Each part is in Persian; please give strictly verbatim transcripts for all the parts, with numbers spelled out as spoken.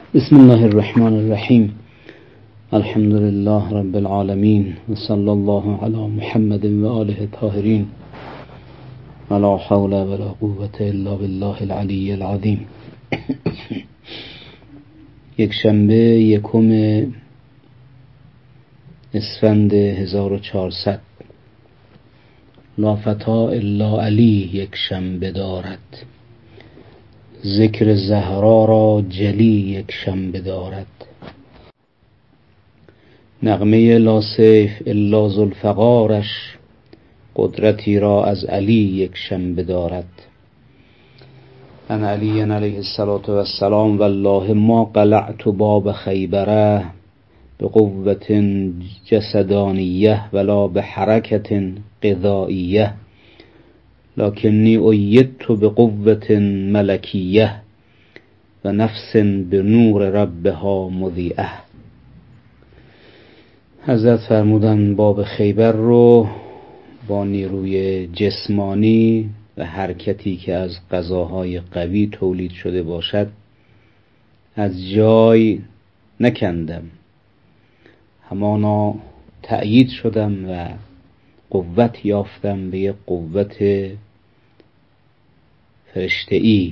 بسم الله الرحمن الرحیم. الحمد لله رب العالمین و صلی الله علی محمد و آله الطاهرین و لا حول ولا قوة الا بالله العلی العظیم. یک شنبه یکم اسفند هزار و چهارصد. لا فتا الا علی یک شنبه دارد، ذکر زهرا را جلی یک شنبه دارد. نغمه لا سیف الا ذوالفقارش، قدرتی را از علی یک شنبه دارد. ان علی علیه السلام والله ما قلعت باب خیبره بقوة جسدانیه ولا بحرکة غذائیه، لکنی ایدت بقوة ملکیه و نفس بنور ربها مضیئه. حضرت فرمودن باب خیبر رو با نیروی جسمانی و حرکتی که از غذاهای قوی تولید شده باشد از جای نکندم، همانا تأیید شدم و قوت یافتم به یک قوت فرشته‌ای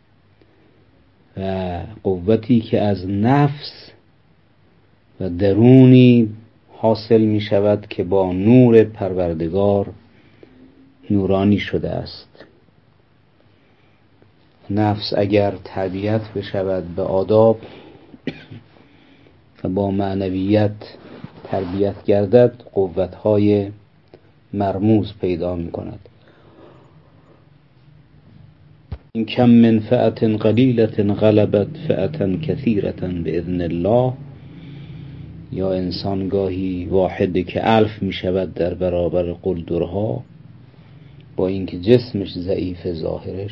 و قوتی که از نفس و درونی حاصل می شود که با نور پروردگار نورانی شده است. نفس اگر تربیت بشود به آداب و با معنویت تربیت گردد، قوت‌های مرموز پیدا می کند. این کم من فئة قلیلة غلبت فئة کثیرة باذن الله. یا انسان گاهی واحده که الف می شود در برابر قلدرها، با اینکه جسمش ضعیف ظاهرش.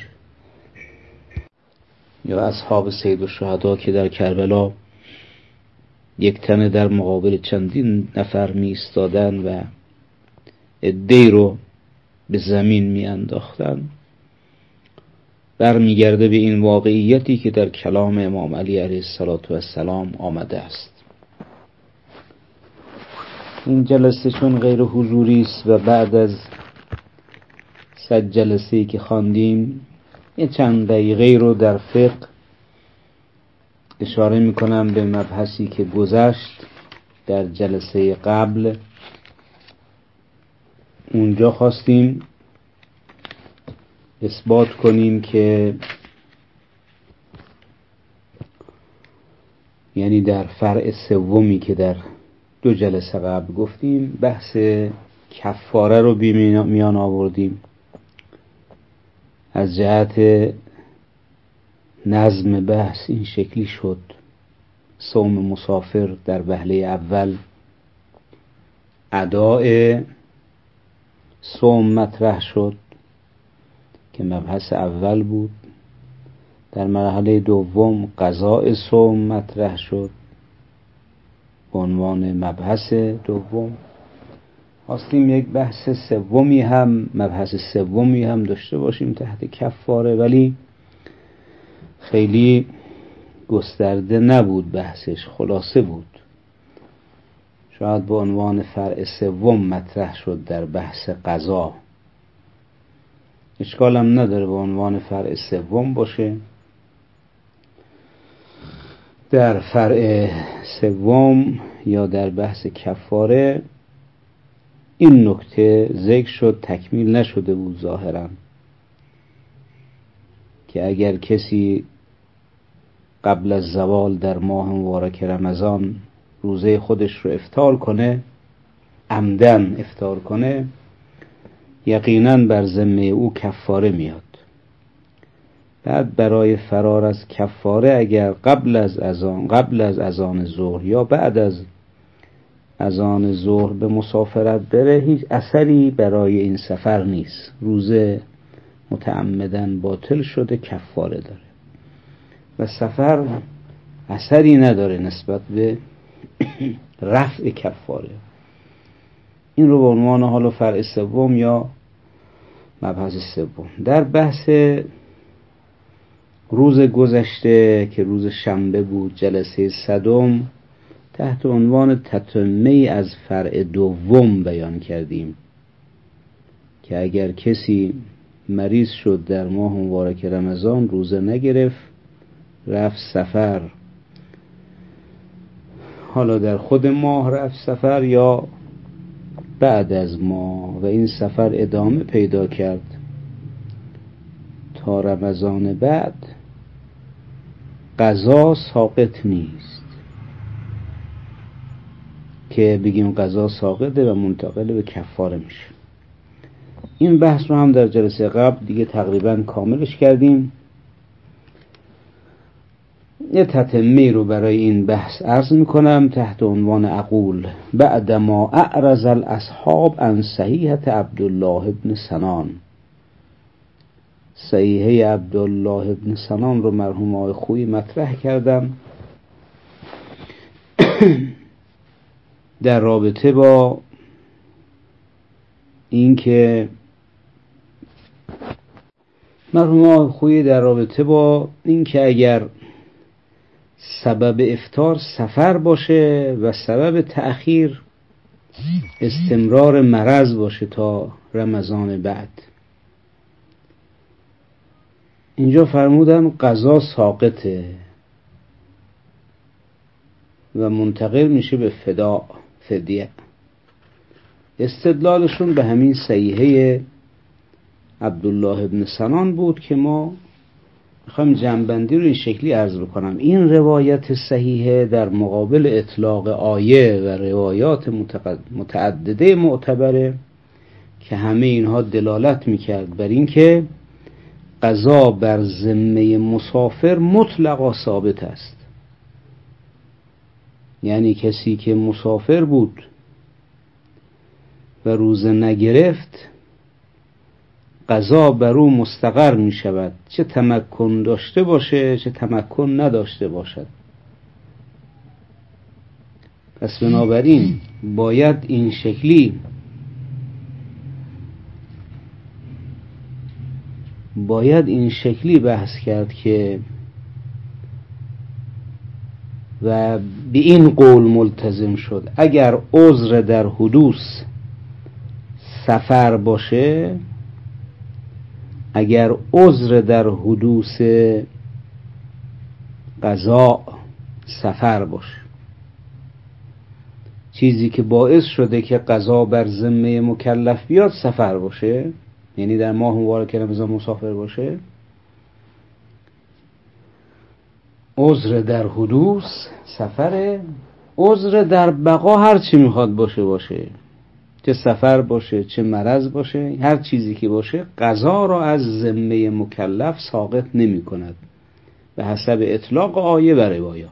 یا اصحاب سید الشهدا که در کربلا یک تنه در مقابل چندین نفر می ایستادن و عده‌ای رو به زمین می انداختن، برمیگرده به این واقعیتی که در کلام امام علی علیه السلام آمده است. این جلسه چون غیر حضوری است و بعد از صد جلسه‌ای که خواندیم یه چند دقیقه رو در فقه اشاره میکنم به مبحثی که گذشت در جلسه قبل. اونجا خواستیم اثبات کنیم که یعنی در فرع سومی که در دو جلسه قبل گفتیم بحث کفاره رو میان آوردیم از جهت نظم بحث. این شکلی شد: صوم مسافر در وهله اول، اداء صوم مطرح شد که مبحث اول بود. در مرحله دوم قضاء صوم مطرح شد به عنوان مبحث دوم. خواستیم یک بحث سومی هم مبحث سومی هم داشته باشیم تحت کفاره، ولی خیلی گسترده نبود بحثش، خلاصه بود. شاید به عنوان فرع سوم مطرح شد در بحث قضا. اشکالم نداره به عنوان فرع سوم باشه. در فرع سوم یا در بحث کفاره این نکته ذکر شد، تکمیل نشده بود ظاهرا، که اگر کسی قبل از زوال در ماه مبارک رمضان روزه خودش رو افطار کنه، عمدن افطار کنه، یقینا بر ذمه او کفاره میاد. بعد برای فرار از کفاره اگر قبل از اذان قبل از اذان ظهر یا بعد از اذان ظهر به مسافرت بره، هیچ اثری برای این سفر نیست، روزه متعمدن باطل شده، کفاره داره و سفر اثری نداره نسبت به رفع کفاره. این رو به عنوان حالا فرع سوم یا مبحث سوم. در بحث روز گذشته که روز شنبه بود، جلسه صدم، تحت عنوان تتمه از فرع دوم بیان کردیم که اگر کسی مریض شد در ماه مبارک رمضان، روزه نگرفت، رفت سفر، حالا در خود ماه رفت سفر یا بعد از ماه، و این سفر ادامه پیدا کرد تا رمضان بعد، قضا ساقط نیست که بگیم قضا ساقطه و منتقل به کفاره میشه. این بحث رو هم در جلسه قبل دیگه تقریبا کاملش کردیم. یه تتمه رو برای این بحث عرض میکنم تحت عنوان اقول بعدما اعرض الاصحاب عن صحیحة عبدالله بن سنان. صحیحه عبدالله بن سنان رو مرحوم آقای خویی مطرح کردم در رابطه با اینکه مرحوم آقای خویی در رابطه با اینکه اگر سبب افطار سفر باشه و سبب تأخیر استمرار مرض باشه تا رمضان بعد، اینجا فرمودن قضا ساقطه و منتقل میشه به فدا، فدیه. استدلالشون به همین صحیحه عبدالله ابن سنان بود که ما میخوایم جنبندی رو این شکلی عرض بکنم. این روایت صحیحه در مقابل اطلاق آیه و روایات متعدده معتبره که همه اینها دلالت میکرد بر این که قضا بر ذمه مسافر مطلقا ثابت است. یعنی کسی که مسافر بود و روزه نگرفت، قضا بر او مستقر می شود، چه تمکن داشته باشه چه تمکن نداشته باشد. پس بنابراین باید این شکلی باید این شکلی بحث کرد که و به این قول ملتزم شد اگر عذر در حدوث سفر باشه، اگر عذر در حدوث قضا سفر باشه، چیزی که باعث شده که قضا بر ذمه مکلف بیاد سفر باشه، یعنی در ماه مبارک رمضان مسافر باشه، عذر در حدوث سفره، عذر در بقا هر چی میخواد باشه باشه، چه سفر باشه چه مرض باشه، هر چیزی که باشه قضا را از ذمه مکلف ساقط نمی کند به حسب اطلاق آیه و روایات.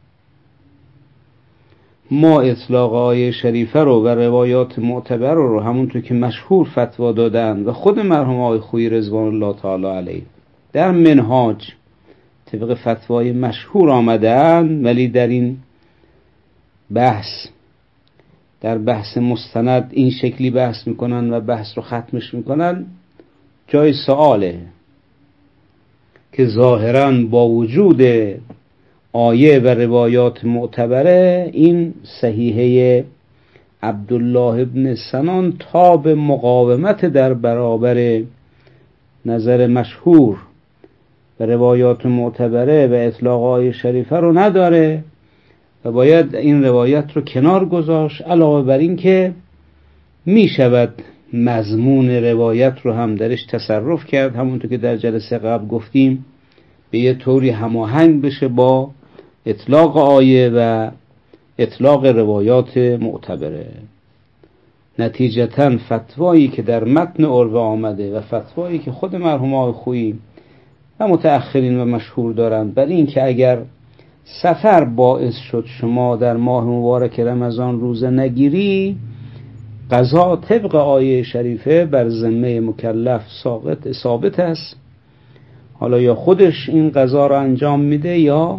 ما اطلاق آیه شریفه رو و روایات معتبر رو همونطور که مشهور فتوا دادن و خود مرحوم آقای خویی رضوان الله تعالی علیه در منهاج طبق فتوای مشهور آمدن، ولی در این بحث در بحث مستند این شکلی بحث میکنن و بحث رو ختمش میکنن، جای سؤاله که ظاهراً با وجود آیه و روایات معتبره این صحیحه عبدالله ابن سنان تاب مقاومت در برابر نظر مشهور و روایات معتبره و اطلاق آیه شریفه رو نداره و باید این روایت رو کنار گذاشت. علاوه بر این که می شود مضمون روایت رو هم درش تصرف کرد، همونطور که در جلسه قبل گفتیم، به یه طوری هماهنگ بشه با اطلاق آیه و اطلاق روایات معتبره. نتیجتاً فتوایی که در متن عربه آمده و فتوایی که خود مرحوم آقای خویی و متأخرین و مشهور دارند بر این که اگر سفر باعث شد شما در ماه مبارک رمضان روزه نگیری، قضا طبق آیه شریفه بر ذمه مکلف ساقط ثابت است. حالا یا خودش این قضا را انجام میده یا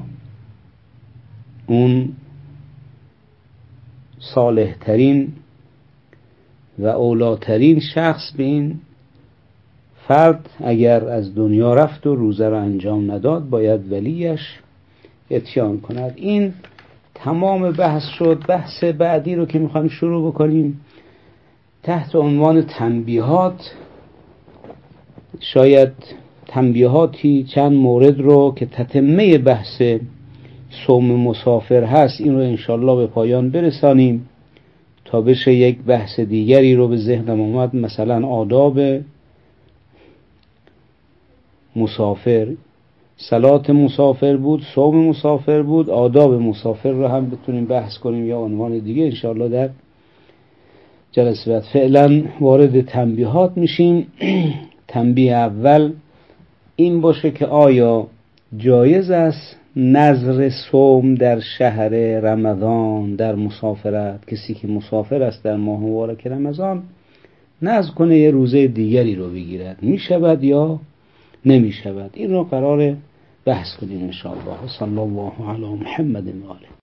اون صالح ترین و اولاترین شخص به این فرد اگر از دنیا رفت و روزه را انجام نداد باید ولیش اتیان کند. این تمام بحث شد. بحث بعدی رو که میخوایم شروع بکنیم تحت عنوان تنبیهات، شاید تنبیهاتی چند مورد رو که تتمه بحث صوم مسافر هست این رو انشالله به پایان برسانیم تا بشه یک بحث دیگری رو به ذهنم اومد، مثلا آداب مسافر. صلات مسافر بود، صوم مسافر بود، آداب مسافر رو هم بتونیم بحث کنیم یا عنوان دیگه انشاءالله در جلسه بعد. فعلا وارد تنبیهات میشیم. تنبیه اول این باشه که آیا جایز است نذر صوم در شهر رمضان در مسافرت، کسی که مسافر است در ماه مبارک رمضان نذر کنه یه روزه دیگری رو بگیرد، می شود یا نمی شود؟ این رو قراره بحث کنیم ان شاء الله. صلی الله علی محمد و آله.